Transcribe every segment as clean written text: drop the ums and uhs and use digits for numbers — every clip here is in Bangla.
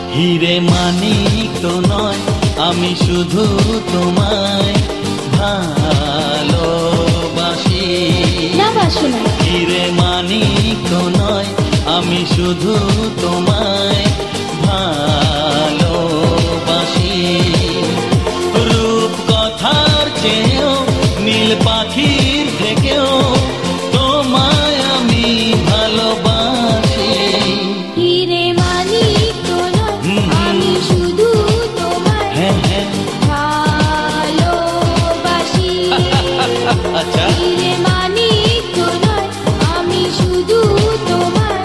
হিরে মানিক তো নয়, আমি শুধু তোমায় ভালোবাসি। হিরে মানিক তো নয়, আমি শুধু তোমায় ভালোবাসি। রূপ কথার চেয়েও নীল পাখির থেকেও তোমায় আমি ভালোবাসি। হিরে মানিক তো নয়, আমি শুধু তোমায় ভালোবাসি। আচ্ছা, হিরে মানিক তো নয়, আমি শুধু তোমায়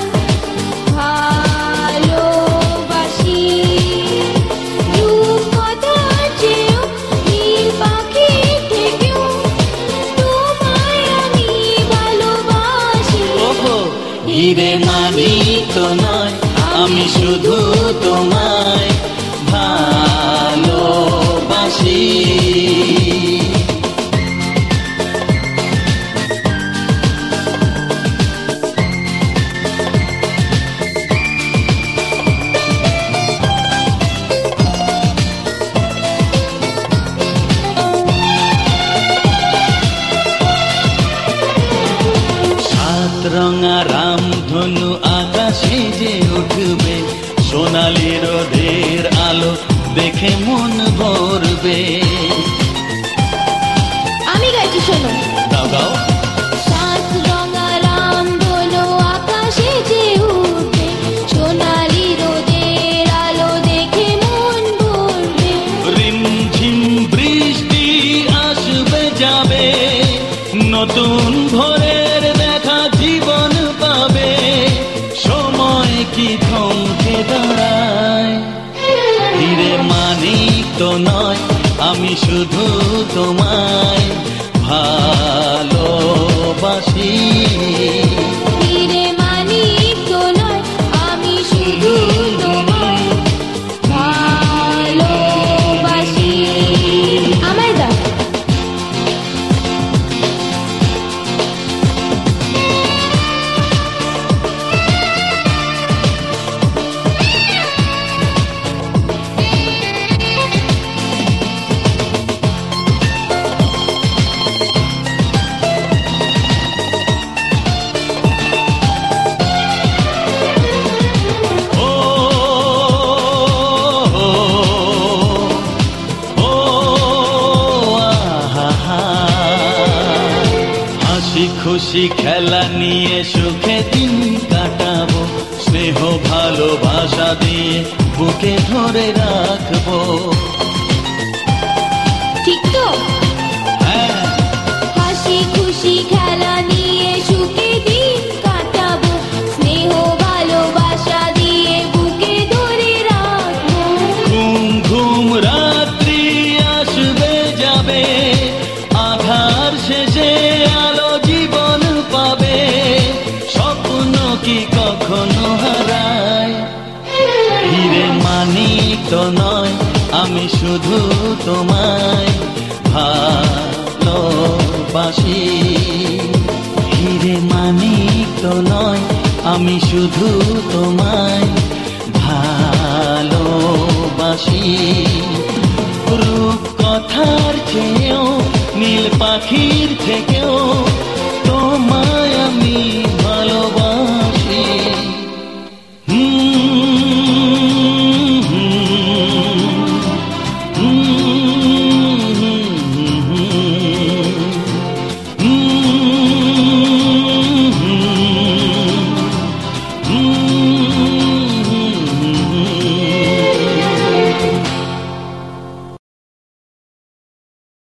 ভালোবাসি। রূপ কথার চেয়েও নীল পাখির থেকেও তোমায় আমি ভালোবাসি। হিরে মানিক তো নয়, আমি শুধু তোমায় ভালোবাসি। রঙা রামধনু আকাশে যে উঠবে, সোনালি রোদের আলো দেখে মন ভরবে। আমি গাইছি, শোনো। গাও গাও। সাত রঙা রামধনু আকাশে যে উঠবে, সোনালি রোদের আলো দেখে মন ভরবে। রিমঝিম বৃষ্টি আসবে যাবে, নতুন ভোরের দেখা জীবন পাবে। সময় কি থমকে দাঁড়ায়? হিরে মানিক তো নয়, আমি শুধু তোমায় ভালোবাসি। হিরে মানিক তো নয়, আমি শুধু তোমায় ভালোবাসি। আমায় দাও। খুশি খেলা নিয়ে সুখে দিন কাটাবো, স্নেহ ভালোবাসা দিয়ে বুকে ধরে রাখবো। ঠিক তো? হাসি খুশি খেলা নিয়ে সুখে দিন কাটাবো, স্নেহ ভালোবাসা দিয়ে বুকে ধরে রাখবো। ঘুম ঘুম রাত্রি আসবে যাবে, আধার শেষে আলো জীবন পাবে। স্বপ্ন কি কখনো হারায়? হিরে মানিক তো নয়, আমি শুধু তোমায় ভালোবাসি। হিরে মানিক তো নয়, আমি শুধু তোমায় ভালোবাসি। রূপ কথার চেয়েও নীল পাখির থেকেও তোমায় আমি